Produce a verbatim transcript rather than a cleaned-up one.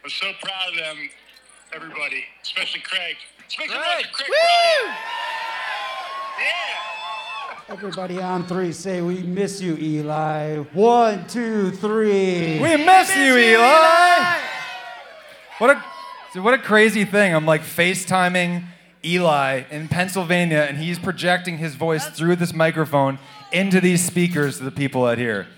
I'm so proud of them, everybody, especially Craig. Especially Craig. Craig. Woo! Yeah. Everybody on three, say we miss you, Eli. One, two, three. We miss you, Eli. What a so what a crazy thing. I'm like FaceTiming Eli in Pennsylvania, and he's projecting his voice through this microphone into these speakers to the people out here.